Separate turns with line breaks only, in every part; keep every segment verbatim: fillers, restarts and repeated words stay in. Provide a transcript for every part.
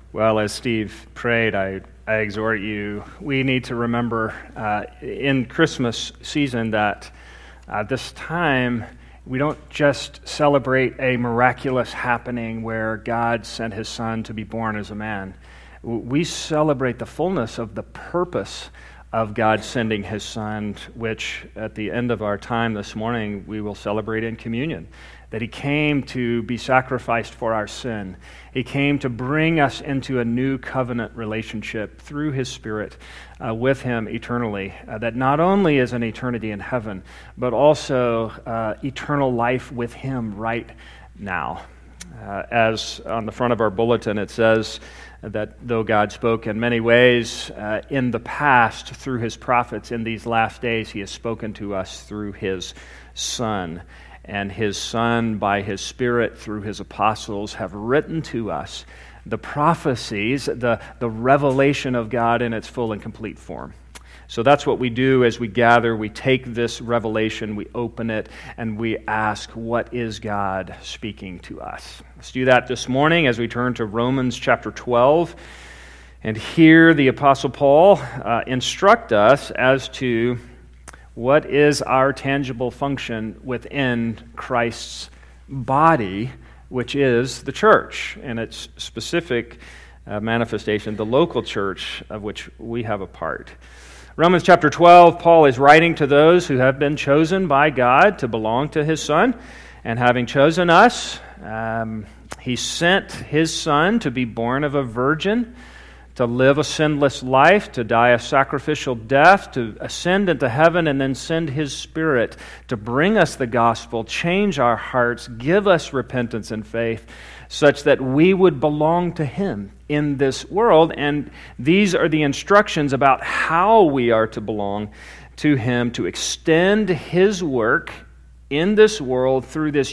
Well, as Steve prayed, I, I exhort you, we need to remember uh, in Christmas season that uh, this time we don't just celebrate a miraculous happening where God sent his son to be born as a man. We celebrate the fullness of the purpose of God sending his son, which at the end of our time this morning we will celebrate in communion. That he came to be sacrificed for our sin. He came to bring us into a new covenant relationship through his Spirit uh, with him eternally. Uh, that not only is an eternity in heaven, but also uh, eternal life with him right now. Uh, as on the front of our bulletin it says that though God spoke in many ways uh, in the past through his prophets, in these last days he has spoken to us through his Son. And his Son, by his Spirit, through his apostles, have written to us the prophecies, the, the revelation of God in its full and complete form. So that's what we do as we gather. We take this revelation, we open it, and we ask, what is God speaking to us? Let's do that this morning as we turn to Romans chapter twelve. And here the Apostle Paul uh, instruct us as to what is our tangible function within Christ's body, which is the church, and its specific uh, manifestation, the local church of which we have a part. Romans chapter twelve, Paul is writing to those who have been chosen by God to belong to his Son, and having chosen us, um, he sent his Son to be born of a virgin, to live a sinless life, to die a sacrificial death, to ascend into heaven, and then send his Spirit to bring us the gospel, change our hearts, give us repentance and faith, such that we would belong to him in this world. And these are the instructions about how we are to belong to him, to extend his work in this world through this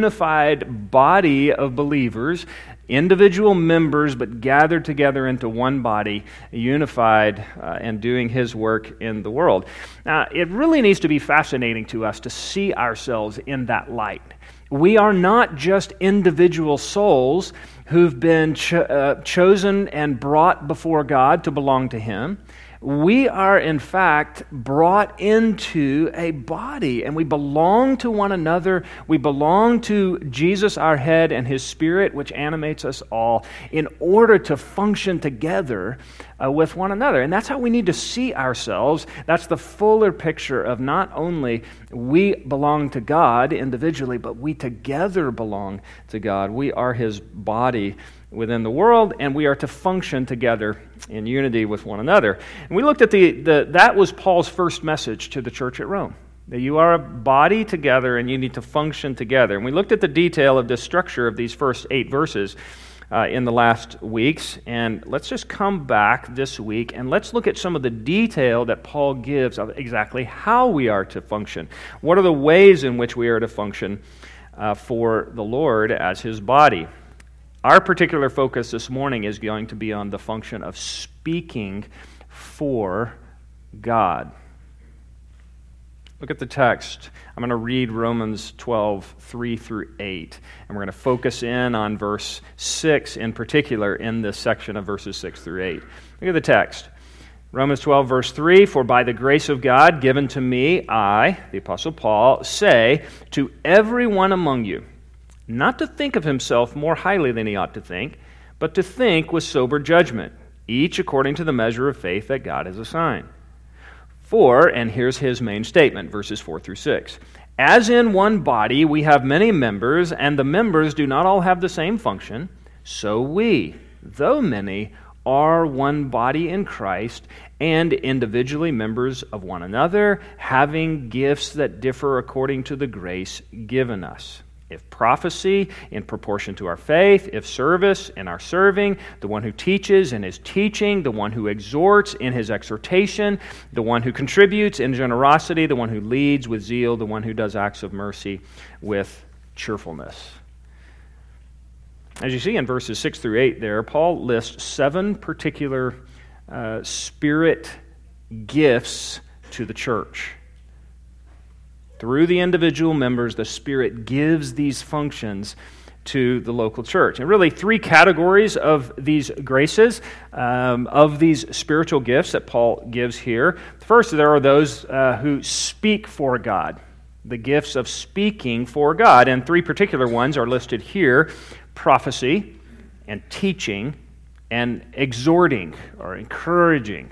unified body of believers, individual members, but gathered together into one body, unified uh, and doing his work in the world. Now, it really needs to be fascinating to us to see ourselves in that light. We are not just individual souls who've been cho- uh, chosen and brought before God to belong to him. We are, in fact, brought into a body, and we belong to one another. We belong to Jesus, our head, and his Spirit, which animates us all, in order to function together uh, with one another. And that's how we need to see ourselves. That's the fuller picture of not only we belong to God individually, but we together belong to God. We are his body within the world, and we are to function together in unity with one another. And we looked at the, the that was Paul's first message to the church at Rome, that you are a body together and you need to function together. And we looked at the detail of the structure of these first eight verses uh, in the last weeks, and let's just come back this week and let's look at some of the detail that Paul gives of exactly how we are to function. What are the ways in which we are to function uh, for the Lord as his body? Our particular focus this morning is going to be on the function of speaking for God. Look at the text. I'm going to read Romans twelve, three through eight, and we're going to focus in on verse six in particular in this section of verses six through eight. Look at the text. Romans twelve, verse three, "For by the grace of God given to me, I, the Apostle Paul, say to everyone among you, not to think of himself more highly than he ought to think, but to think with sober judgment, each according to the measure of faith that God has assigned. For," and here's his main statement, verses four through six, "as in one body we have many members, and the members do not all have the same function, so we, though many, are one body in Christ, and individually members of one another, having gifts that differ according to the grace given us. If prophecy, in proportion to our faith. If service, in our serving. The one who teaches, in his teaching. The one who exhorts, in his exhortation. The one who contributes, in generosity. The one who leads, with zeal. The one who does acts of mercy, with cheerfulness." As you see in verses six through eight there, Paul lists seven particular uh, Spirit gifts to the church. Through the individual members, the Spirit gives these functions to the local church. And really three categories of these graces, um, of these spiritual gifts that Paul gives here. First, there are those uh, who speak for God, the gifts of speaking for God. And three particular ones are listed here: prophecy and teaching and exhorting or encouraging.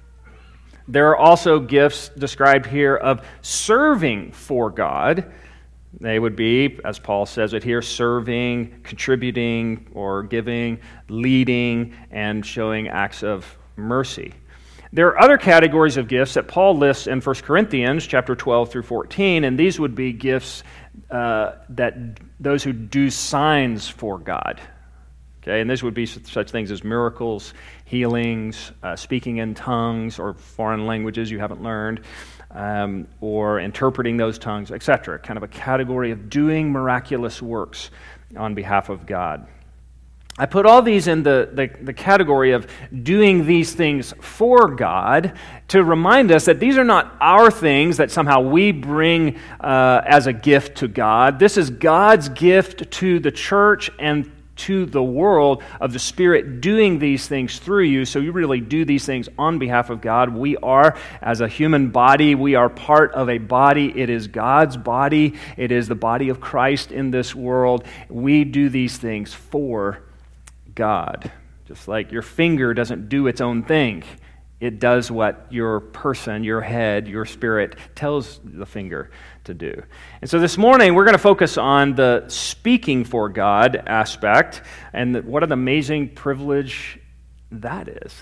There are also gifts described here of serving for God. They would be, as Paul says it here, serving, contributing, or giving, leading, and showing acts of mercy. There are other categories of gifts that Paul lists in First Corinthians chapter twelve through fourteen, and these would be gifts uh, that those who do signs for God. Okay, and these would be such things as miracles, healings, uh, speaking in tongues or foreign languages you haven't learned, um, or interpreting those tongues, et cetera. Kind of a category of doing miraculous works on behalf of God. I put all these in the, the, the category of doing these things for God to remind us that these are not our things that somehow we bring uh, as a gift to God. This is God's gift to the church and to the world of the Spirit doing these things through you. So you really do these things on behalf of God. We are, as a human body, we are part of a body. It is God's body. It is the body of Christ in this world. We do these things for God. Just like your finger doesn't do its own thing. It does what your person, your head, your spirit tells the finger to do. And so this morning, we're going to focus on the speaking for God aspect, and what an amazing privilege that is.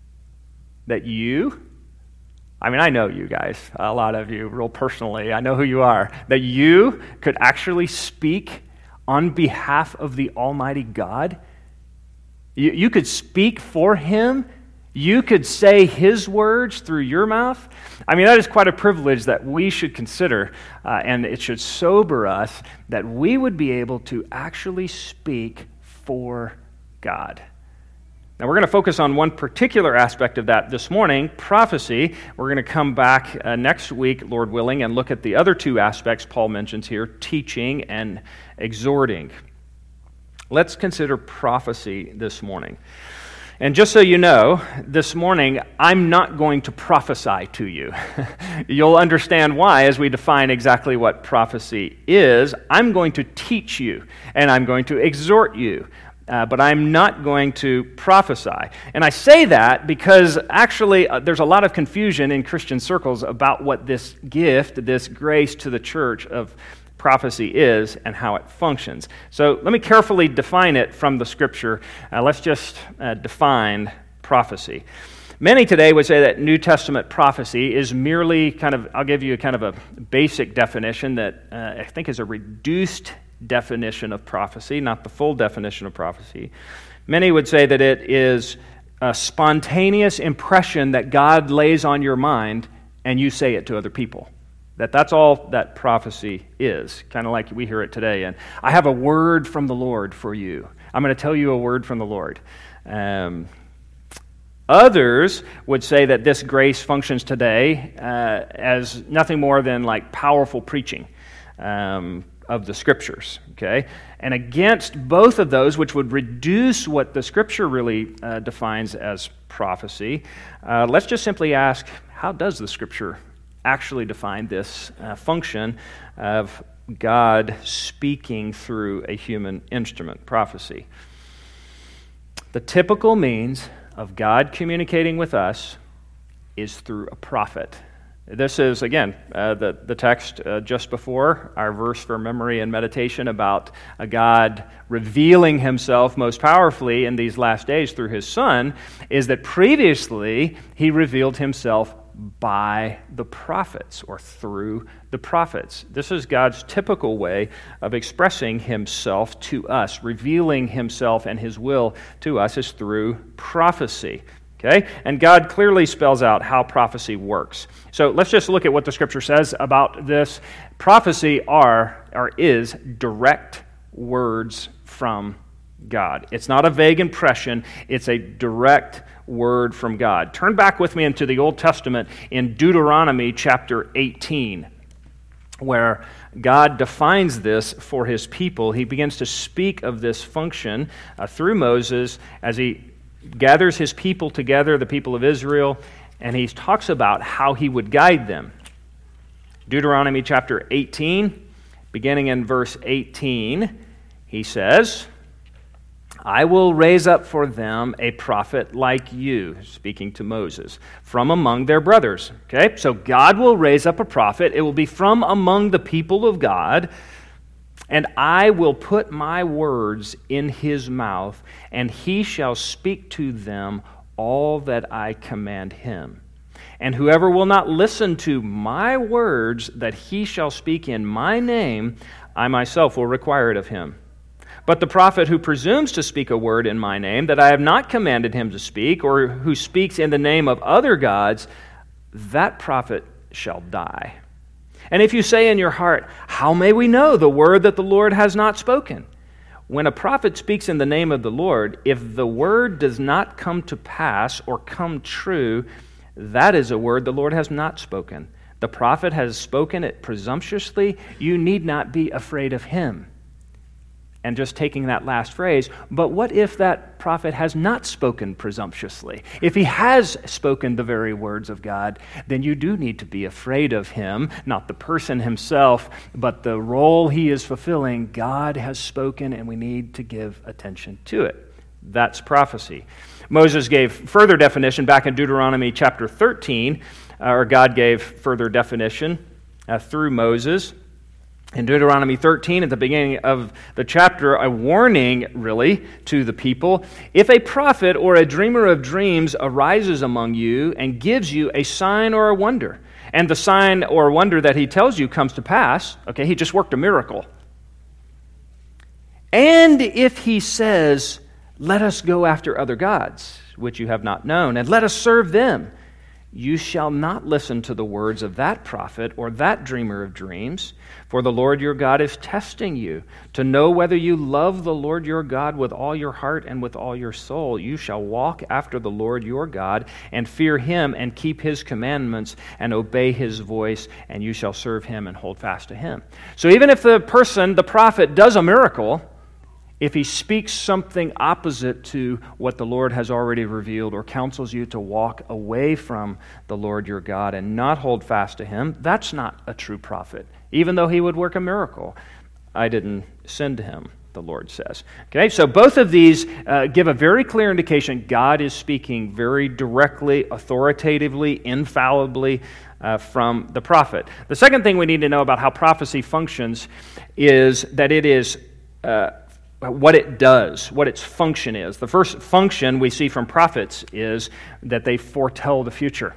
That you, I mean, I know you guys, a lot of you, real personally, I know who you are, that you could actually speak on behalf of the Almighty God. You, you could speak for Him. You could say His words through your mouth. I mean, that is quite a privilege that we should consider, uh, and it should sober us that we would be able to actually speak for God. Now, we're going to focus on one particular aspect of that this morning, prophecy. We're going to come back uh, next week, Lord willing, and look at the other two aspects Paul mentions here, teaching and exhorting. Let's consider prophecy this morning. And just so you know, this morning, I'm not going to prophesy to you. You'll understand why as we define exactly what prophecy is. I'm going to teach you, and I'm going to exhort you, uh, but I'm not going to prophesy. And I say that because actually uh, there's a lot of confusion in Christian circles about what this gift, this grace to the church of prophecy is and how it functions. So let me carefully define it from the Scripture. Uh, let's just uh, define prophecy. Many today would say that New Testament prophecy is merely kind of, I'll give you a kind of a basic definition that uh, I think is a reduced definition of prophecy, not the full definition of prophecy. Many would say that it is a spontaneous impression that God lays on your mind and you say it to other people. That that's all that prophecy is, kind of like we hear it today. And I have a word from the Lord for you. I'm going to tell you a word from the Lord. Um, others would say that this grace functions today uh, as nothing more than like powerful preaching um, of the Scriptures. Okay, and against both of those, which would reduce what the Scripture really uh, defines as prophecy, uh, let's just simply ask, how does the Scripture actually define this uh, function of God speaking through a human instrument, prophecy? The typical means of God communicating with us is through a prophet. This is, again, uh, the, the text uh, just before our verse for memory and meditation about a God revealing Himself most powerfully in these last days through His Son, is that previously He revealed Himself by the prophets or through the prophets. This is God's typical way of expressing Himself to us, revealing Himself and His will to us is through prophecy. Okay? And God clearly spells out how prophecy works. So let's just look at what the Scripture says about this. Prophecy are or is direct words from God. It's not a vague impression, it's a direct word from God. Turn back with me into the Old Testament in Deuteronomy chapter eighteen. where God defines this for his people. He begins to speak of this function uh, through Moses as he gathers his people together, the people of Israel, and he talks about how he would guide them. Deuteronomy chapter eighteen, beginning in verse eighteen, he says, I will raise up for them a prophet like you, speaking to Moses, from among their brothers. Okay, so God will raise up a prophet. It will be from among the people of God, and I will put my words in his mouth, and he shall speak to them all that I command him. And whoever will not listen to my words that he shall speak in my name, I myself will require it of him. But the prophet who presumes to speak a word in my name that I have not commanded him to speak, or who speaks in the name of other gods, that prophet shall die. And if you say in your heart, how may we know the word that the Lord has not spoken? When a prophet speaks in the name of the Lord, if the word does not come to pass or come true, that is a word the Lord has not spoken. The prophet has spoken it presumptuously. You need not be afraid of him. And just taking that last phrase, but what if that prophet has not spoken presumptuously? If he has spoken the very words of God, then you do need to be afraid of him, not the person himself, but the role he is fulfilling. God has spoken, and we need to give attention to it. That's prophecy. Moses gave further definition back in Deuteronomy chapter thirteen, or God gave further definition uh, through Moses. In Deuteronomy thirteen, at the beginning of the chapter, a warning, really, to the people. If a prophet or a dreamer of dreams arises among you and gives you a sign or a wonder, and the sign or wonder that he tells you comes to pass, okay, he just worked a miracle. And if he says, let us go after other gods, which you have not known, and let us serve them, you shall not listen to the words of that prophet or that dreamer of dreams, for the Lord your God is testing you to know whether you love the Lord your God with all your heart and with all your soul. You shall walk after the Lord your God and fear him and keep his commandments and obey his voice, and you shall serve him and hold fast to him. So even if the person, the prophet, does a miracle, if he speaks something opposite to what the Lord has already revealed or counsels you to walk away from the Lord your God and not hold fast to him, that's not a true prophet. Even though he would work a miracle, I didn't send him, the Lord says. Okay, so both of these uh, give a very clear indication God is speaking very directly, authoritatively, infallibly uh, from the prophet. The second thing we need to know about how prophecy functions is that it is uh, what it does, what its function is. The first function we see from prophets is that they foretell the future.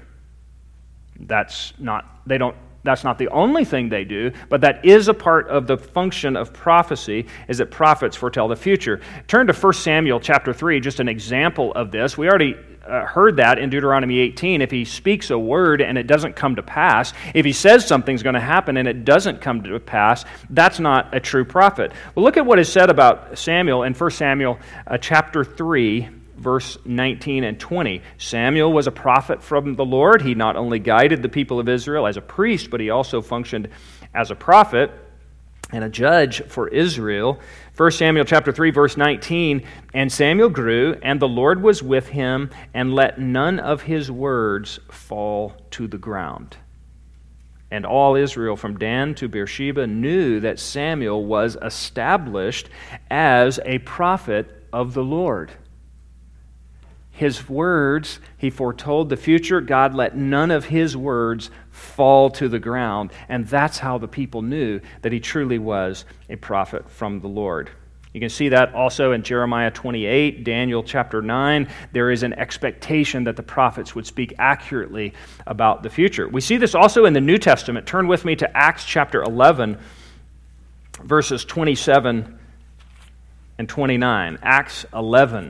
That's not, they don't, that's not the only thing they do, but that is a part of the function of prophecy, is that prophets foretell the future. Turn to First Samuel chapter three, just an example of this. We already uh, heard that in Deuteronomy eighteen. If he speaks a word and it doesn't come to pass, if he says something's going to happen and it doesn't come to pass, that's not a true prophet. Well, look at what is said about Samuel in First Samuel uh, chapter three, verse nineteen and twenty. Samuel was a prophet from the Lord. He not only guided the people of Israel as a priest, but he also functioned as a prophet and a judge for Israel. First Samuel chapter three, verse nineteen, and Samuel grew, and the Lord was with him, and let none of his words fall to the ground. And all Israel from Dan to Beersheba knew that Samuel was established as a prophet of the Lord. His words, he foretold the future. God let none of his words fall to the ground. And that's how the people knew that he truly was a prophet from the Lord. You can see that also in Jeremiah twenty-eight, Daniel chapter nine. There is an expectation that the prophets would speak accurately about the future. We see this also in the New Testament. Turn with me to Acts chapter eleven, verses twenty-seven and twenty-nine. Acts eleven.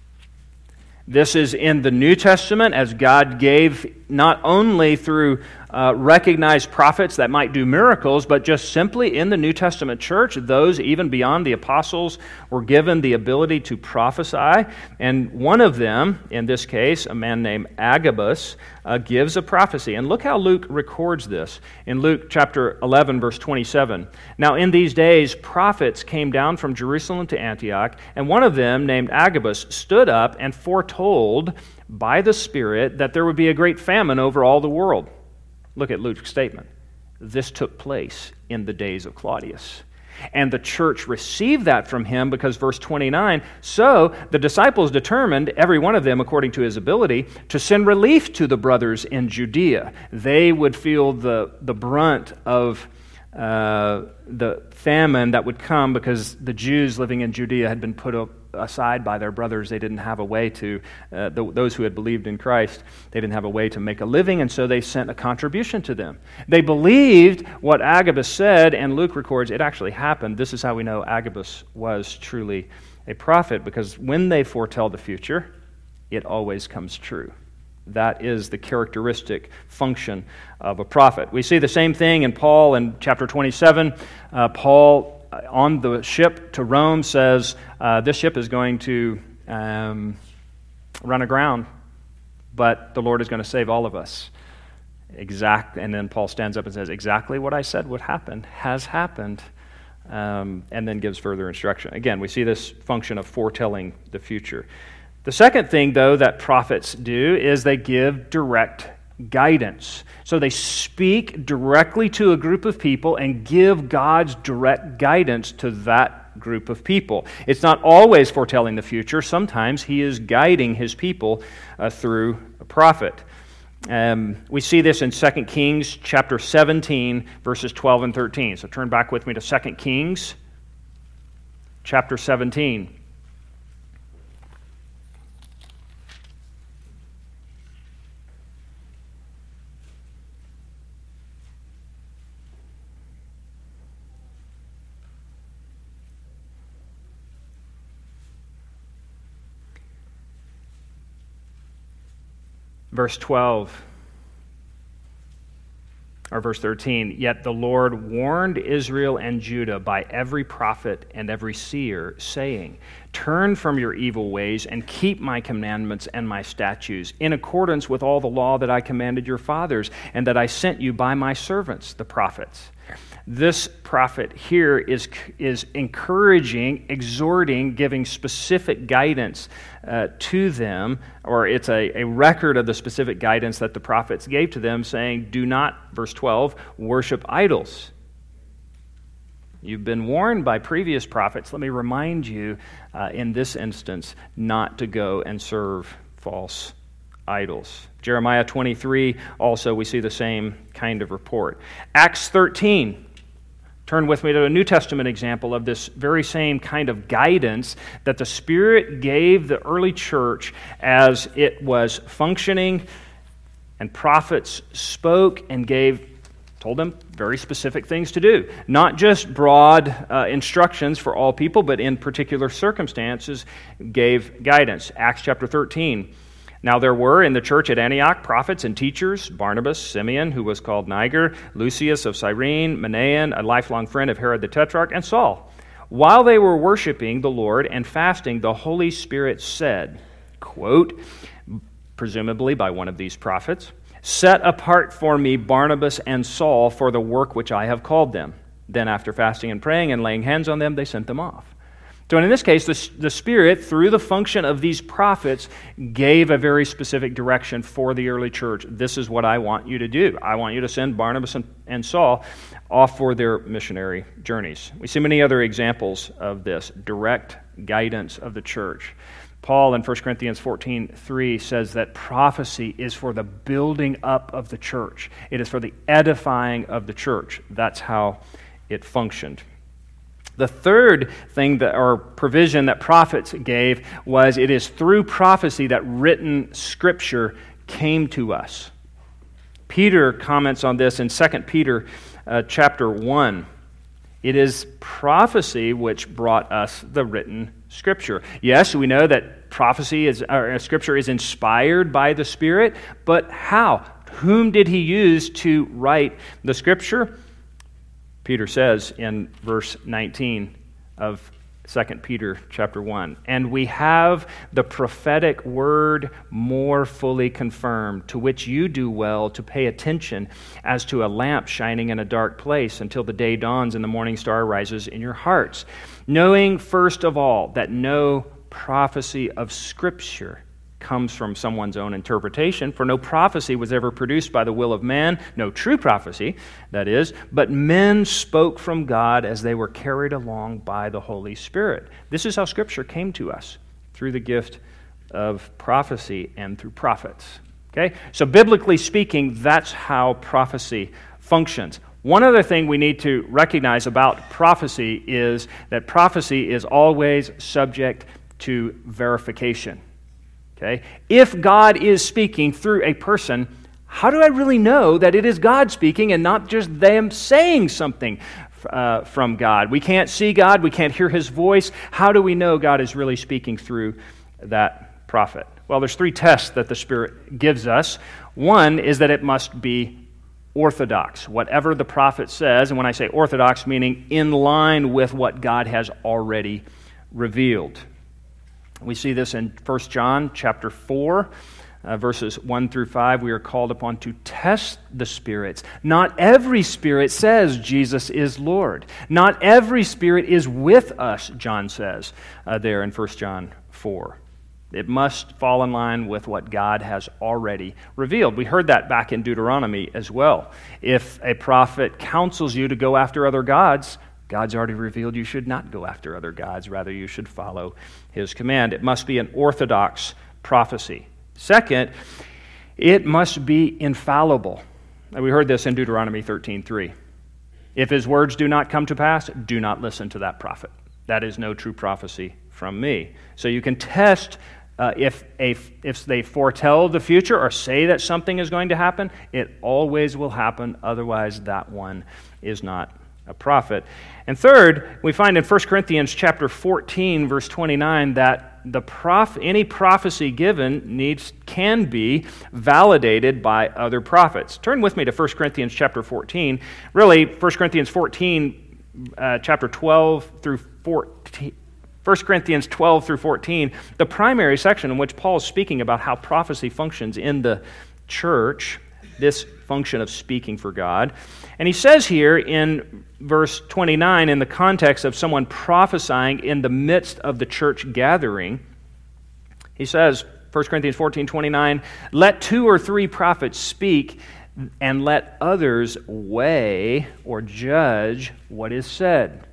This is in the New Testament as God gave not only through uh, recognized prophets that might do miracles, but just simply in the New Testament church, those even beyond the apostles were given the ability to prophesy. And one of them, in this case, a man named Agabus, uh, gives a prophecy. And look how Luke records this in Luke chapter eleven, verse twenty-seven. Now in these days, prophets came down from Jerusalem to Antioch, and one of them, named Agabus, stood up and foretold by the Spirit that there would be a great famine over all the world. Look at Luke's statement. This took place in the days of Claudius. And the church received that from him because, verse twenty-nine, so the disciples determined, every one of them according to his ability, to send relief to the brothers in Judea. They would feel the, the brunt of uh, the famine that would come because the Jews living in Judea had been put up aside by their brothers. They didn't have a way to, uh, the, those who had believed in Christ, they didn't have a way to make a living, and so they sent a contribution to them. They believed what Agabus said, and Luke records it actually happened. This is how we know Agabus was truly a prophet, because when they foretell the future, it always comes true. That is the characteristic function of a prophet. We see the same thing in Paul in chapter twenty-seven. Uh, Paul, on the ship to Rome, says, uh, this ship is going to um, run aground, but the Lord is going to save all of us. Exact, and then Paul stands up and says, exactly what I said would happen has happened, um, and then gives further instruction. Again, we see this function of foretelling the future. The second thing, though, that prophets do is they give direct guidance. So they speak directly to a group of people and give God's direct guidance to that group of people. It's not always foretelling the future. Sometimes he is guiding his people uh, through a prophet. Um, we see this in Second Kings chapter seventeen, verses twelve and thirteen. So turn back with me to Second Kings chapter seventeen. Verse twelve, or verse thirteen, yet the Lord warned Israel and Judah by every prophet and every seer, saying, turn from your evil ways and keep my commandments and my statutes, in accordance with all the law that I commanded your fathers, and that I sent you by my servants, the prophets. This prophet here is, is encouraging, exhorting, giving specific guidance uh, to them, or it's a, a record of the specific guidance that the prophets gave to them, saying, do not, verse twelve, worship idols. You've been warned by previous prophets. Let me remind you, uh, in this instance, not to go and serve false idols. Jeremiah twenty-three, also we see the same kind of report. Acts thirteen. Turn with me to a New Testament example of this very same kind of guidance that the Spirit gave the early church as it was functioning, and prophets spoke and gave, told them very specific things to do. Not just broad uh, instructions for all people, but in particular circumstances gave guidance. Acts chapter thirteen. Now there were in the church at Antioch prophets and teachers, Barnabas, Simeon, who was called Niger, Lucius of Cyrene, Manaen, a lifelong friend of Herod the Tetrarch, and Saul. While they were worshiping the Lord and fasting, the Holy Spirit said, quote, presumably by one of these prophets, set apart for me Barnabas and Saul for the work which I have called them. Then after fasting and praying and laying hands on them, they sent them off. So in this case, the, the Spirit, through the function of these prophets, gave a very specific direction for the early church. This is what I want you to do. I want you to send Barnabas and, and Saul off for their missionary journeys. We see many other examples of this, direct guidance of the church. Paul in First Corinthians fourteen three says that prophecy is for the building up of the church. It is for the edifying of the church. That's how it functioned. The third thing that, or provision that prophets gave was it is through prophecy that written scripture came to us. Peter comments on this in Second Peter uh, chapter one. It is prophecy which brought us the written scripture. Yes, we know that prophecy is, or scripture is inspired by the Spirit, but how? Whom did he use to write the Scripture? Peter says in verse nineteen of Second Peter chapter one, and we have the prophetic word more fully confirmed, to which you do well to pay attention as to a lamp shining in a dark place until the day dawns and the morning star rises in your hearts, knowing first of all that no prophecy of Scripture comes from someone's own interpretation, for no prophecy was ever produced by the will of man, no true prophecy, that is, but men spoke from God as they were carried along by the Holy Spirit. This is how Scripture came to us, through the gift of prophecy and through prophets. Okay? So biblically speaking, that's how prophecy functions. One other thing we need to recognize about prophecy is that prophecy is always subject to verification. Okay? If God is speaking through a person, how do I really know that it is God speaking and not just them saying something uh, from God? We can't see God. We can't hear His voice. How do we know God is really speaking through that prophet? Well, there's three tests that the Spirit gives us. One is that it must be orthodox. Whatever the prophet says, and when I say orthodox, meaning in line with what God has already revealed. We see this in First John chapter four, uh, verses one through five. We are called upon to test the spirits. Not every spirit says Jesus is Lord. Not every spirit is with us, John says uh, there in First John four. It must fall in line with what God has already revealed. We heard that back in Deuteronomy as well. If a prophet counsels you to go after other gods, God's already revealed you should not go after other gods. Rather, you should follow His command. It must be an orthodox prophecy. Second, it must be infallible. We heard this in Deuteronomy thirteen three. If his words do not come to pass, do not listen to that prophet. That is no true prophecy from me. So you can test uh, if, a, if they foretell the future or say that something is going to happen, it always will happen. Otherwise, that one is not a prophet. And third, we find in First Corinthians chapter fourteen, verse twenty-nine, that the prof- any prophecy given needs can be validated by other prophets. Turn with me to First Corinthians chapter fourteen. Really, First Corinthians fourteen, uh, chapter twelve through fourteen. First Corinthians twelve through fourteen, the primary section in which Paul is speaking about how prophecy functions in the church, this function of speaking for God. And he says here in verse twenty-nine, in the context of someone prophesying in the midst of the church gathering, he says, First Corinthians fourteen twenty-nine, let two or three prophets speak, and let others weigh or judge what is said.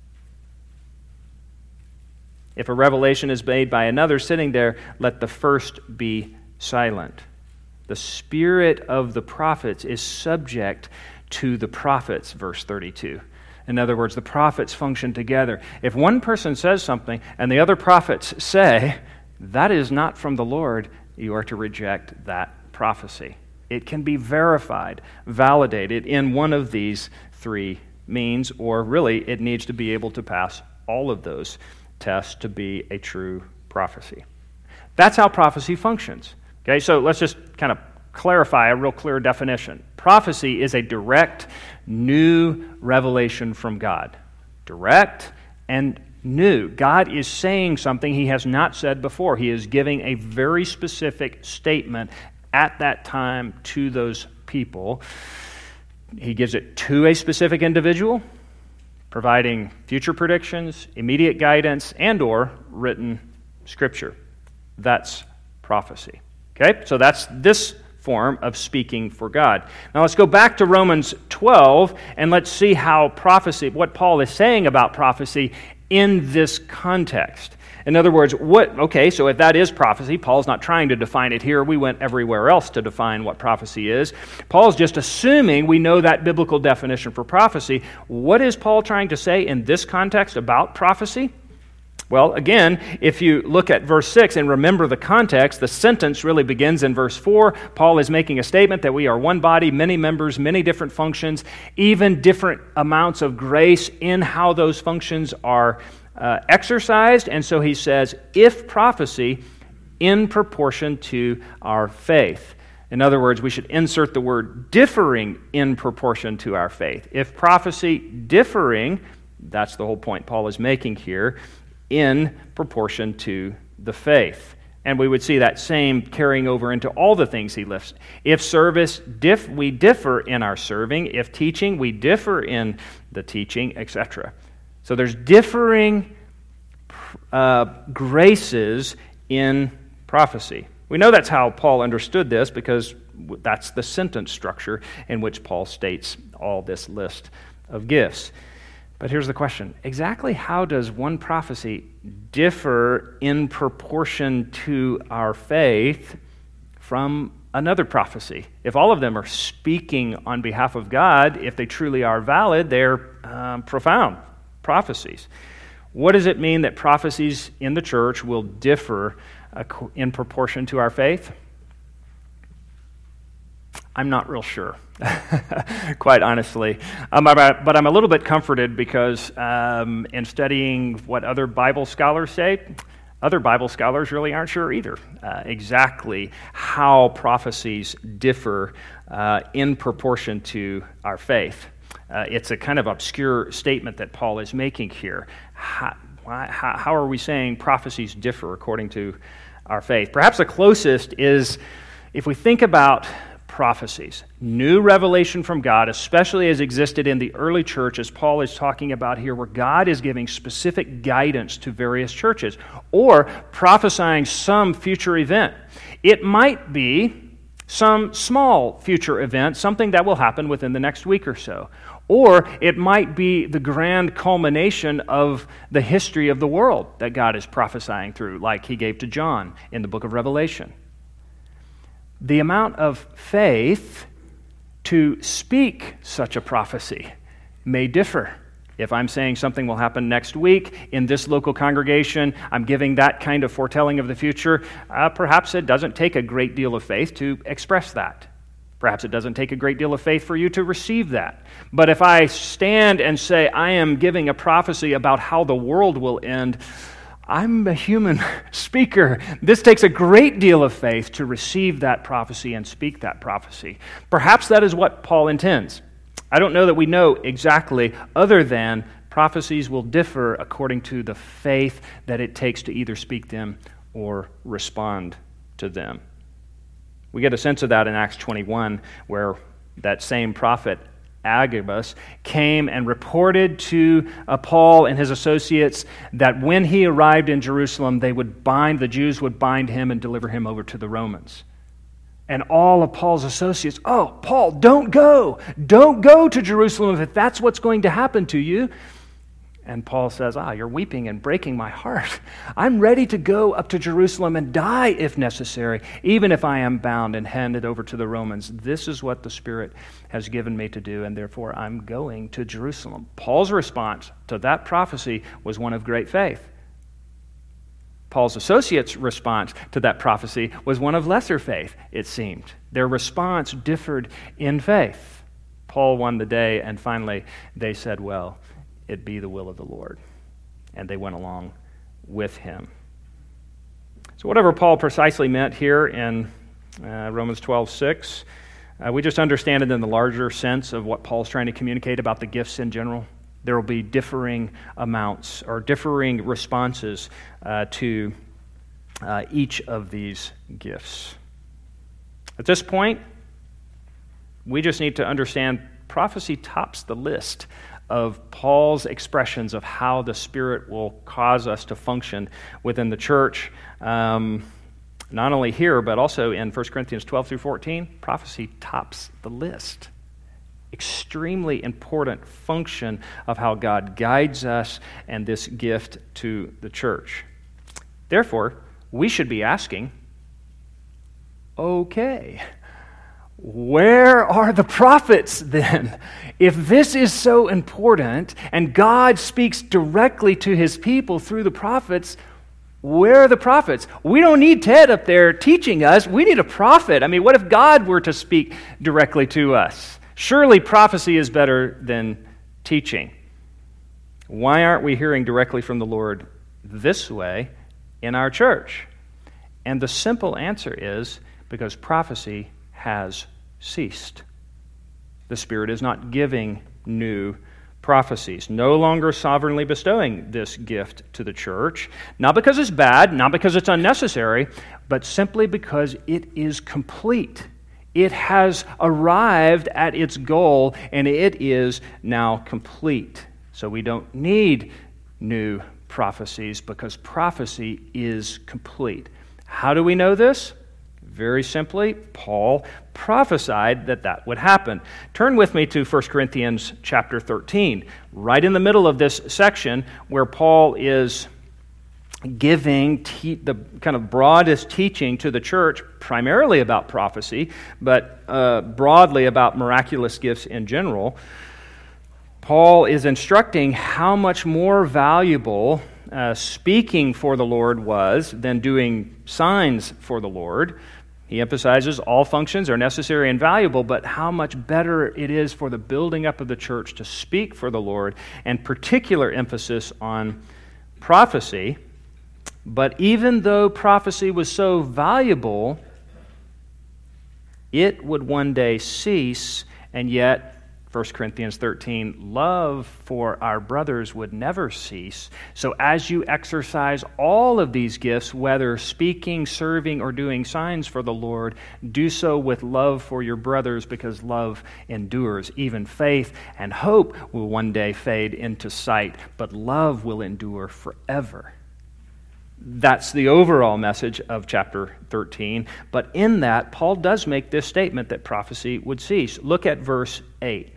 If a revelation is made by another sitting there, let the first be silent. The spirit of the prophets is subject to the prophets, verse thirty-two. In other words, the prophets function together. If one person says something and the other prophets say, that is not from the Lord, you are to reject that prophecy. It can be verified, validated in one of these three means, or really it needs to be able to pass all of those tests to be a true prophecy. That's how prophecy functions. Okay, so let's just kind of clarify a real clear definition. Prophecy is a direct, new revelation from God. Direct and new. God is saying something He has not said before. He is giving a very specific statement at that time to those people. He gives it to a specific individual, providing future predictions, immediate guidance, and or written scripture. That's prophecy. Okay, so that's this form of speaking for God. Now let's go back to Romans twelve and let's see how prophecy, what Paul is saying about prophecy in this context. In other words, what, okay, so if that is prophecy, Paul's not trying to define it here. We went everywhere else to define what prophecy is. Paul's just assuming we know that biblical definition for prophecy. What is Paul trying to say in this context about prophecy? Well, again, if you look at verse six and remember the context, the sentence really begins in verse four. Paul is making a statement that we are one body, many members, many different functions, even different amounts of grace in how those functions are uh, exercised. And so he says, if prophecy, in proportion to our faith. In other words, we should insert the word differing in proportion to our faith. If prophecy differing, that's the whole point Paul is making here, in proportion to the faith. And we would see that same carrying over into all the things he lists. If service, diff, we differ in our serving. If teaching, we differ in the teaching, et cetera. So there's differing uh, graces in prophecy. We know that's how Paul understood this because that's the sentence structure in which Paul states all this list of gifts. But here's the question. Exactly how does one prophecy differ in proportion to our faith from another prophecy? If all of them are speaking on behalf of God, if they truly are valid, they're um, profound prophecies. What does it mean that prophecies in the church will differ uh, in proportion to our faith? I'm not real sure, quite honestly. Um, but I'm a little bit comforted because um, in studying what other Bible scholars say, other Bible scholars really aren't sure either uh, exactly how prophecies differ uh, in proportion to our faith. Uh, it's a kind of obscure statement that Paul is making here. How, how, how are we saying prophecies differ according to our faith? Perhaps the closest is if we think about prophecies, new revelation from God, especially as existed in the early church, as Paul is talking about here, where God is giving specific guidance to various churches, or prophesying some future event. It might be some small future event, something that will happen within the next week or so. Or it might be the grand culmination of the history of the world that God is prophesying through, like he gave to John in the book of Revelation. The amount of faith to speak such a prophecy may differ. If I'm saying something will happen next week in this local congregation, I'm giving that kind of foretelling of the future, uh, perhaps it doesn't take a great deal of faith to express that. Perhaps it doesn't take a great deal of faith for you to receive that. But if I stand and say, I am giving a prophecy about how the world will end, I'm a human speaker. This takes a great deal of faith to receive that prophecy and speak that prophecy. Perhaps that is what Paul intends. I don't know that we know exactly, other than prophecies will differ according to the faith that it takes to either speak them or respond to them. We get a sense of that in Acts twenty-one, where that same prophet Agabus came and reported to uh, Paul and his associates that when he arrived in Jerusalem, they would bind, the Jews would bind him and deliver him over to the Romans. And all of Paul's associates, oh, Paul, don't go. Don't go to Jerusalem if that's what's going to happen to you. And Paul says, ah, you're weeping and breaking my heart. I'm ready to go up to Jerusalem and die if necessary, even if I am bound and handed over to the Romans. This is what the Spirit has given me to do, and therefore I'm going to Jerusalem. Paul's response to that prophecy was one of great faith. Paul's associates' response to that prophecy was one of lesser faith, it seemed. Their response differed in faith. Paul won the day, and finally they said, well, it be the will of the Lord. And they went along with him. So whatever Paul precisely meant here in uh, Romans twelve six, uh, we just understand it in the larger sense of what Paul's trying to communicate about the gifts in general. There will be differing amounts or differing responses uh, to uh, each of these gifts. At this point, we just need to understand prophecy tops the list of Paul's expressions of how the Spirit will cause us to function within the church. Um, not only here, but also in First Corinthians twelve through fourteen, prophecy tops the list. Extremely important function of how God guides us and this gift to the church. Therefore, we should be asking, okay, where are the prophets then? If this is so important and God speaks directly to his people through the prophets, where are the prophets? We don't need Ted up there teaching us. We need a prophet. I mean, what if God were to speak directly to us? Surely prophecy is better than teaching. Why aren't we hearing directly from the Lord this way in our church? And the simple answer is because prophecy has ceased. The Spirit is not giving new prophecies, no longer sovereignly bestowing this gift to the church, not because it's bad, not because it's unnecessary, but simply because it is complete. It has arrived at its goal, and it is now complete. So we don't need new prophecies because prophecy is complete. How do we know this? Very simply, Paul prophesied that that would happen. Turn with me to First Corinthians chapter thirteen, right in the middle of this section where Paul is giving te- the kind of broadest teaching to the church, primarily about prophecy, but uh, broadly about miraculous gifts in general. Paul is instructing how much more valuable uh, speaking for the Lord was than doing signs for the Lord. He emphasizes all functions are necessary and valuable, but how much better it is for the building up of the church to speak for the Lord, and particular emphasis on prophecy. But even though prophecy was so valuable, it would one day cease, and yet First Corinthians thirteen, love for our brothers would never cease. So as you exercise all of these gifts, whether speaking, serving, or doing signs for the Lord, do so with love for your brothers, because love endures. Even faith and hope will one day fade into sight, but love will endure forever. That's the overall message of chapter thirteen. But in that, Paul does make this statement that prophecy would cease. Look at verse eight.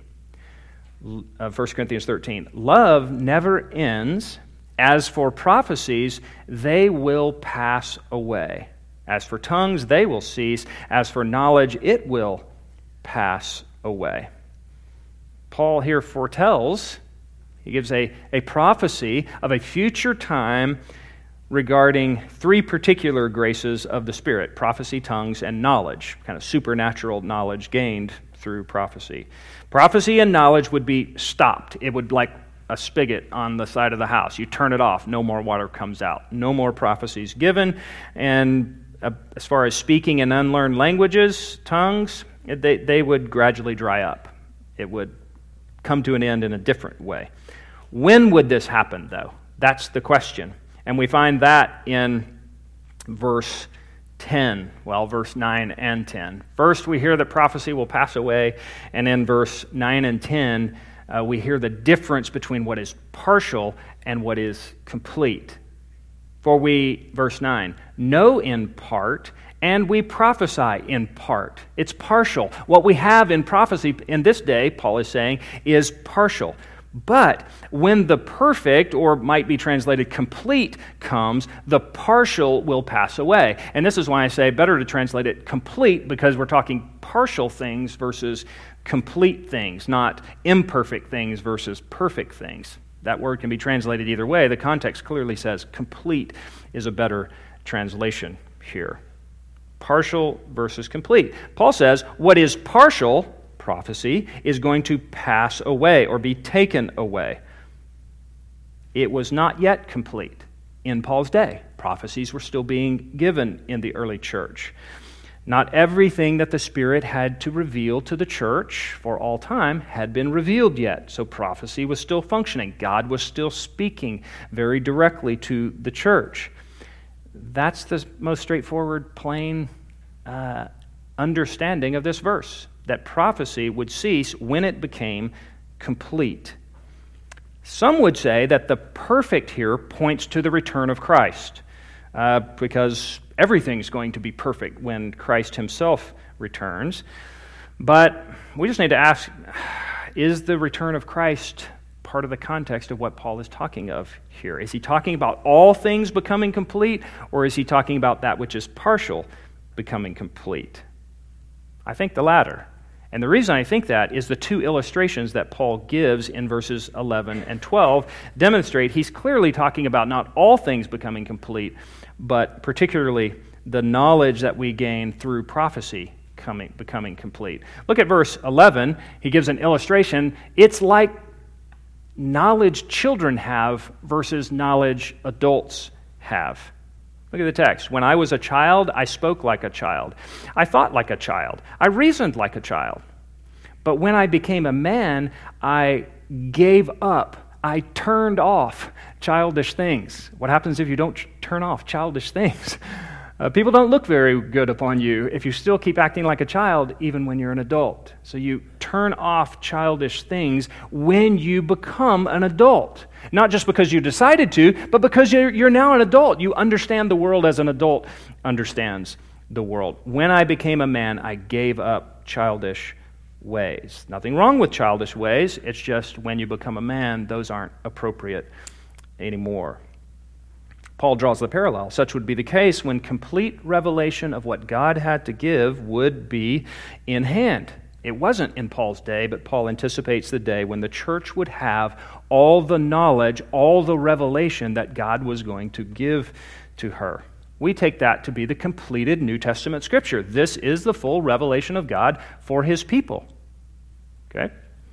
Of First Corinthians thirteen, love never ends. As for prophecies, they will pass away. As for tongues, they will cease. As for knowledge, it will pass away. Paul here foretells, he gives a, a prophecy of a future time regarding three particular graces of the Spirit: prophecy, tongues, and knowledge, kind of supernatural knowledge gained through prophecy. Prophecy and knowledge would be stopped. It would like a spigot on the side of the house. You turn it off, no more water comes out. No more prophecies given. And uh, as far as speaking in unlearned languages, tongues, they, they would gradually dry up. It would come to an end in a different way. When would this happen, though? That's the question. And we find that in verse ten, well, verse nine and ten. First, we hear that prophecy will pass away, and in verse nine and ten, uh, we hear the difference between what is partial and what is complete. For we, verse nine, know in part, and we prophesy in part. It's partial. What we have in prophecy in this day, Paul is saying, is partial. But when the perfect, or might be translated complete, comes, the partial will pass away. And this is why I say better to translate it complete, because we're talking partial things versus complete things, not imperfect things versus perfect things. That word can be translated either way. The context clearly says complete is a better translation here. Partial versus complete. Paul says what is partial, prophecy, is going to pass away or be taken away. It was not yet complete in Paul's day. Prophecies were still being given in the early church. Not everything that the Spirit had to reveal to the church for all time had been revealed yet, so prophecy was still functioning. God was still speaking very directly to the church. That's the most straightforward, plain uh, understanding of this verse, that prophecy would cease when it became complete. Some would say that the perfect here points to the return of Christ, uh, because everything's going to be perfect when Christ himself returns. But we just need to ask, is the return of Christ part of the context of what Paul is talking of here? Is he talking about all things becoming complete, or is he talking about that which is partial becoming complete? I think the latter. And the reason I think that is the two illustrations that Paul gives in verses eleven and twelve demonstrate he's clearly talking about not all things becoming complete, but particularly the knowledge that we gain through prophecy coming, becoming complete. Look at verse eleven. He gives an illustration. It's like knowledge children have versus knowledge adults have. Look at the text. When I was a child, I spoke like a child. I thought like a child. I reasoned like a child. But when I became a man, I gave up. I turned off childish things. What happens if you don't turn off childish things? Uh, people don't look very good upon you if you still keep acting like a child even when you're an adult. So you turn off childish things when you become an adult. Not just because you decided to, but because you're, you're now an adult. You understand the world as an adult understands the world. When I became a man, I gave up childish ways. Nothing wrong with childish ways. It's just when you become a man, those aren't appropriate anymore. Paul draws the parallel. Such would be the case when complete revelation of what God had to give would be in hand. It wasn't in Paul's day, but Paul anticipates the day when the church would have all the knowledge, all the revelation that God was going to give to her. We take that to be the completed New Testament Scripture. This is the full revelation of God for His people. Okay?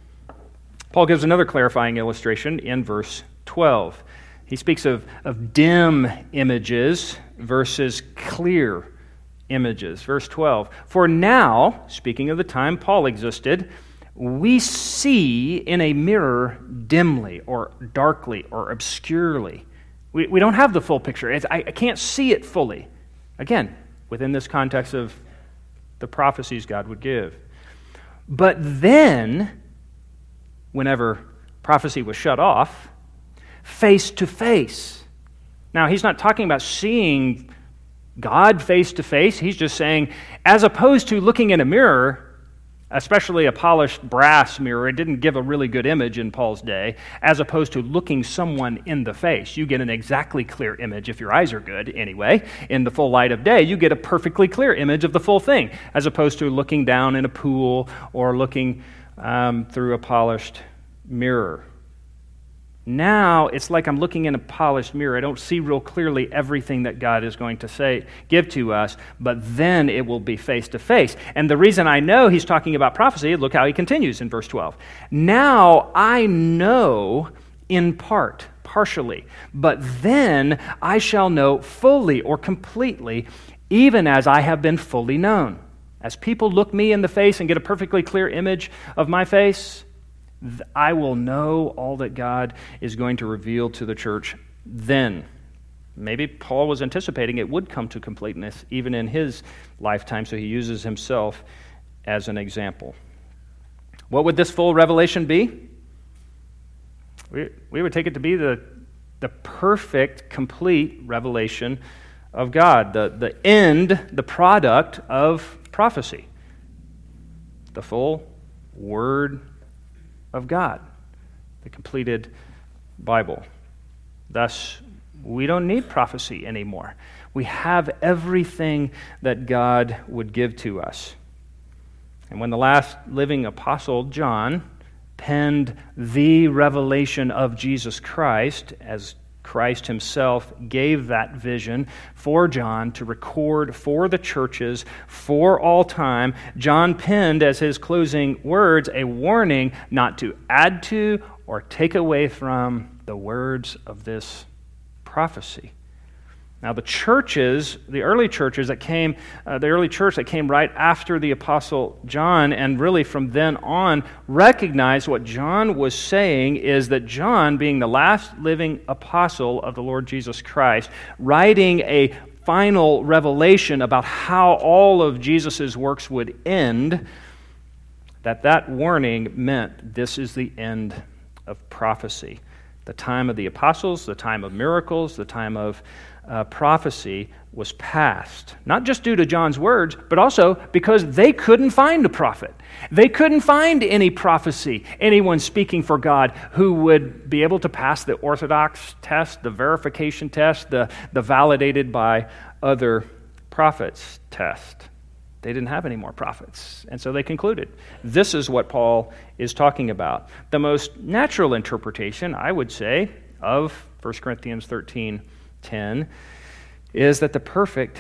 Paul gives another clarifying illustration in verse twelve. He speaks of, of dim images versus clear images. Verse twelve, for now, speaking of the time Paul existed, we see in a mirror dimly or darkly or obscurely. We, we don't have the full picture. It's, I, I can't see it fully. Again, within this context of the prophecies God would give. But then, whenever prophecy was shut off, face to face. Now, he's not talking about seeing God face to face. He's just saying, as opposed to looking in a mirror, especially a polished brass mirror, it didn't give a really good image in Paul's day, as opposed to looking someone in the face. You get an exactly clear image, if your eyes are good anyway, in the full light of day. You get a perfectly clear image of the full thing, as opposed to looking down in a pool or looking um, through a polished mirror. Now, it's like I'm looking in a polished mirror. I don't see real clearly everything that God is going to say, give to us, but then it will be face to face. And the reason I know he's talking about prophecy, look how he continues in verse twelve. Now I know in part, partially, but then I shall know fully or completely, even as I have been fully known. As people look me in the face and get a perfectly clear image of my face, I will know all that God is going to reveal to the church then. Maybe Paul was anticipating it would come to completeness even in his lifetime, so he uses himself as an example. What would this full revelation be? We, we would take it to be the, the perfect, complete revelation of God, the, the end, the product of prophecy, the full Word of God, the completed Bible. Thus, we don't need prophecy anymore. We have everything that God would give to us. And when the last living apostle, John, penned the revelation of Jesus Christ, as Christ himself gave that vision for John to record for the churches for all time, John penned as his closing words a warning not to add to or take away from the words of this prophecy. Now, the churches, the early churches that came, uh, the early church that came right after the Apostle John, and really from then on, recognized what John was saying is that John, being the last living apostle of the Lord Jesus Christ, writing a final revelation about how all of Jesus' works would end, that that warning meant this is the end of prophecy. The time of the apostles, the time of miracles, the time of Uh, prophecy was past, not just due to John's words, but also because they couldn't find a prophet. They couldn't find any prophecy, anyone speaking for God who would be able to pass the orthodox test, the verification test, the, the validated by other prophets test. They didn't have any more prophets, and so they concluded. This is what Paul is talking about. The most natural interpretation, I would say, of First Corinthians thirteen ten is that the perfect,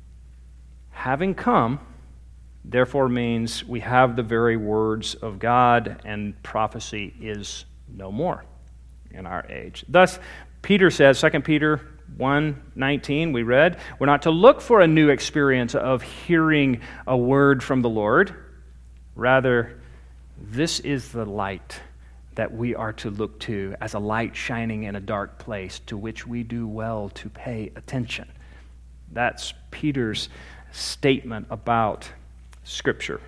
having come, therefore means we have the very words of God, and prophecy is no more in our age. Thus, Peter says, Second Peter one nineteen we read. We're not to look for a new experience of hearing a word from the Lord. Rather, this is the light that we are to look to as a light shining in a dark place, to which we do well to pay attention. That's Peter's statement about Scripture.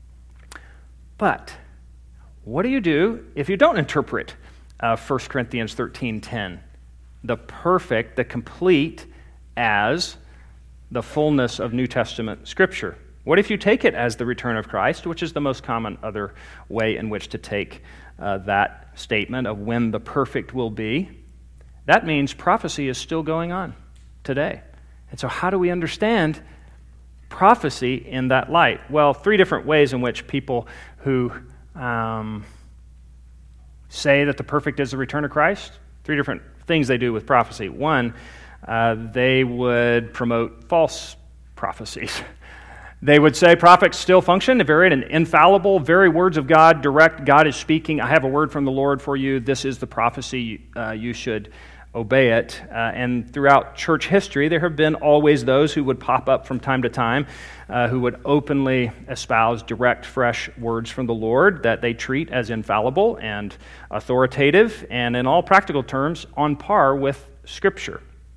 But what do you do if you don't interpret uh, First Corinthians thirteen ten? The perfect, the complete, as the fullness of New Testament Scripture. What if you take it as the return of Christ, which is the most common other way in which to take uh, that statement of when the perfect will be? That means prophecy is still going on today. And so how do we understand prophecy in that light? Well, three different ways in which people who um, say that the perfect is the return of Christ, three different things they do with prophecy. One, uh, they would promote false prophecies. They would say prophets still function, they're very infallible, very words of God, direct, God is speaking, I have a word from the Lord for you, this is the prophecy, uh, you should obey it. Uh, and throughout church history, there have been always those who would pop up from time to time, uh, who would openly espouse direct, fresh words from the Lord that they treat as infallible and authoritative, and in all practical terms, on par with Scripture.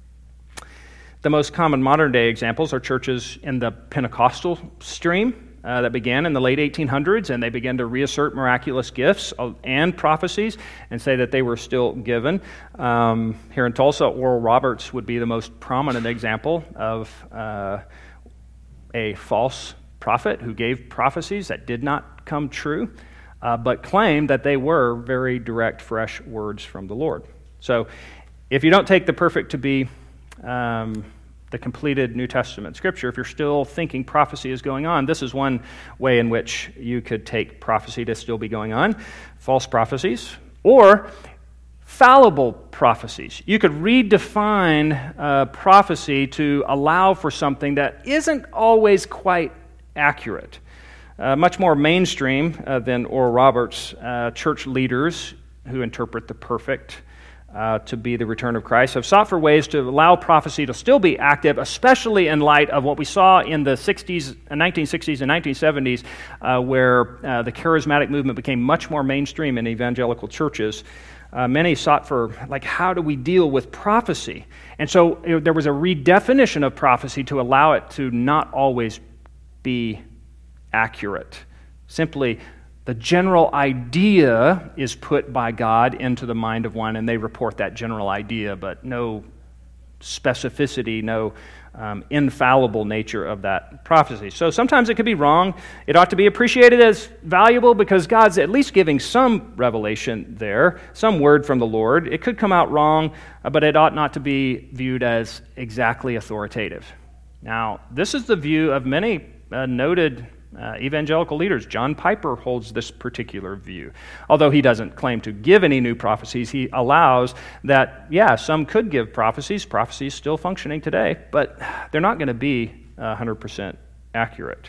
The most common modern-day examples are churches in the Pentecostal stream uh, that began in the late eighteen hundreds, and they began to reassert miraculous gifts and prophecies and say that they were still given. Um, here in Tulsa, Oral Roberts would be the most prominent example of uh, a false prophet who gave prophecies that did not come true, uh, but claimed that they were very direct, fresh words from the Lord. So if you don't take the perfect to be Um, the completed New Testament Scripture, if you're still thinking prophecy is going on, this is one way in which you could take prophecy to still be going on, false prophecies, or fallible prophecies. You could redefine uh, prophecy to allow for something that isn't always quite accurate. Uh, much more mainstream uh, than Oral Roberts, uh, church leaders who interpret the perfect Uh, to be the return of Christ, have sought for ways to allow prophecy to still be active, especially in light of what we saw in the sixties, nineteen sixties and nineteen seventies, uh, where uh, the charismatic movement became much more mainstream in evangelical churches. Uh, many sought for, like, how do we deal with prophecy? And so you know, there was a redefinition of prophecy to allow it to not always be accurate. Simply, the general idea is put by God into the mind of one, and they report that general idea, but no specificity, no um, infallible nature of that prophecy. So sometimes it could be wrong. It ought to be appreciated as valuable because God's at least giving some revelation there, some word from the Lord. It could come out wrong, uh, but it ought not to be viewed as exactly authoritative. Now, this is the view of many uh, noted Uh, evangelical leaders. John Piper holds this particular view. Although he doesn't claim to give any new prophecies, he allows that, yeah, some could give prophecies. Prophecy is still functioning today, but they're not going to be one hundred percent accurate.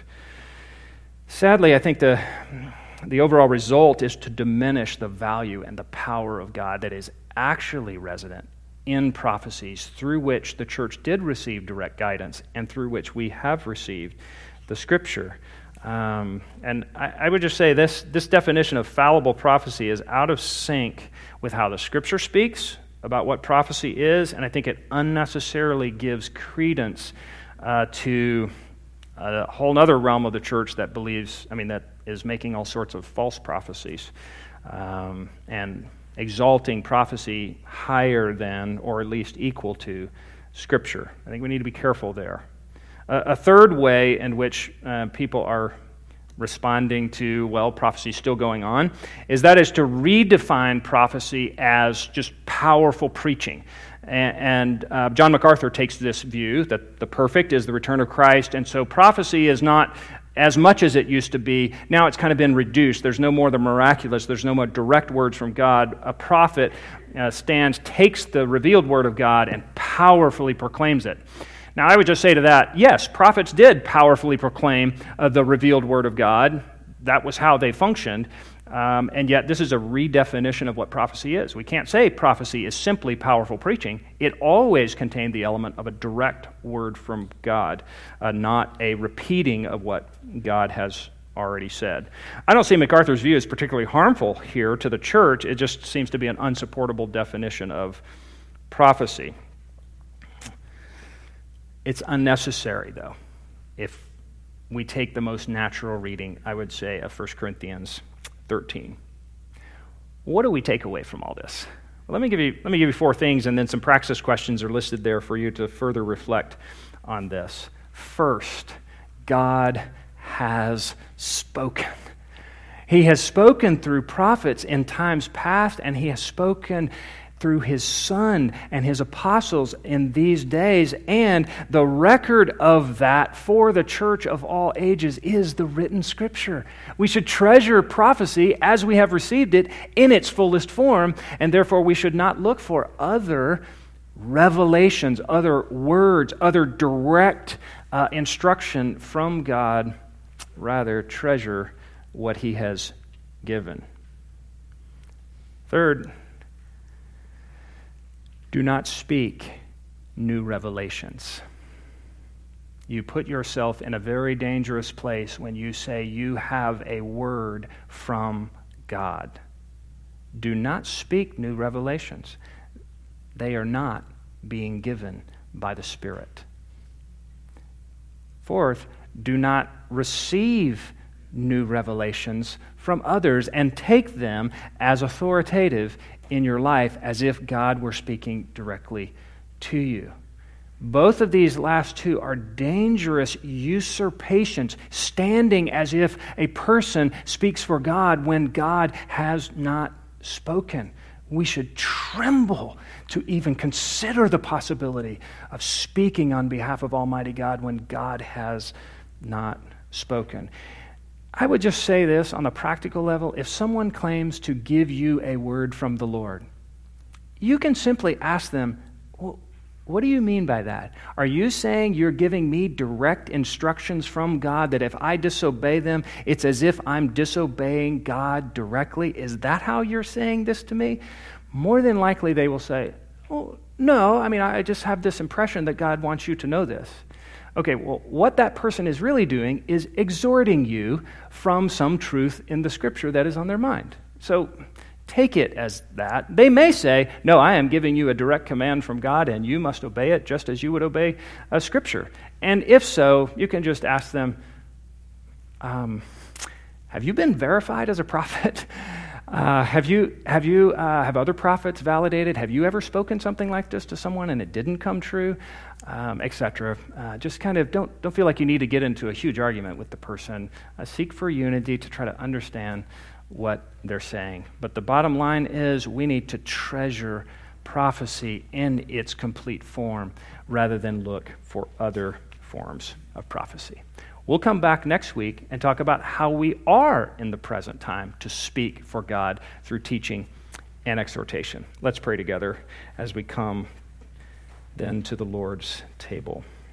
Sadly, I think the, the overall result is to diminish the value and the power of God that is actually resident in prophecies through which the church did receive direct guidance and through which we have received the Scripture. Um, and I, I would just say this, this definition of fallible prophecy is out of sync with how the Scripture speaks about what prophecy is, and I think it unnecessarily gives credence uh, to a whole other realm of the church that believes, I mean, that is making all sorts of false prophecies um, and exalting prophecy higher than, or at least equal to, Scripture. I think we need to be careful there. A third way in which uh, people are responding to, well, prophecy is still going on, is that is to redefine prophecy as just powerful preaching. And, and uh, John MacArthur takes this view that the perfect is the return of Christ, and so prophecy is not as much as it used to be. Now it's kind of been reduced. There's no more the miraculous. There's no more direct words from God. A prophet uh, stands, takes the revealed word of God and powerfully proclaims it. Now, I would just say to that, yes, prophets did powerfully proclaim uh, the revealed word of God. That was how they functioned. Um, and yet, this is a redefinition of what prophecy is. We can't say prophecy is simply powerful preaching. It always contained the element of a direct word from God, uh, not a repeating of what God has already said. I don't see MacArthur's view as particularly harmful here to the church. It just seems to be an unsupportable definition of prophecy. It's unnecessary, though, if we take the most natural reading, I would say, of First Corinthians thirteen. What do we take away from all this? Well, let me give you let me give you four things, and then some praxis questions are listed there for you to further reflect on this. First, God has spoken. He has spoken through prophets in times past, and he has spoken through his Son and his apostles in these days, and the record of that for the church of all ages is the written Scripture. We should treasure prophecy as we have received it in its fullest form, and therefore we should not look for other revelations, other words, other direct uh, instruction from God. Rather, treasure what he has given. Third, do not speak new revelations. You put yourself in a very dangerous place when you say you have a word from God. Do not speak new revelations. They are not being given by the Spirit. Fourth, do not receive new revelations from others and take them as authoritative in your life as if God were speaking directly to you. Both of these last two are dangerous usurpations, standing as if a person speaks for God when God has not spoken. We should tremble to even consider the possibility of speaking on behalf of Almighty God when God has not spoken. I would just say this on a practical level. If someone claims to give you a word from the Lord, you can simply ask them, well, what do you mean by that? Are you saying you're giving me direct instructions from God that if I disobey them, it's as if I'm disobeying God directly? Is that how you're saying this to me? More than likely they will say, well, no, I mean, I just have this impression that God wants you to know this. Okay, well, what that person is really doing is exhorting you from some truth in the Scripture that is on their mind. So take it as that. They may say, no, I am giving you a direct command from God, and you must obey it just as you would obey a Scripture. And if so, you can just ask them, um, have you been verified as a prophet? Uh, have you have you uh, have other prophets validated? Have you ever spoken something like this to someone and it didn't come true, um, et cetera? Uh, just kind of don't don't feel like you need to get into a huge argument with the person. Uh, seek for unity to try to understand what they're saying. But the bottom line is we need to treasure prophecy in its complete form rather than look for other forms of prophecy. We'll come back next week and talk about how we are in the present time to speak for God through teaching and exhortation. Let's pray together as we come then to the Lord's table.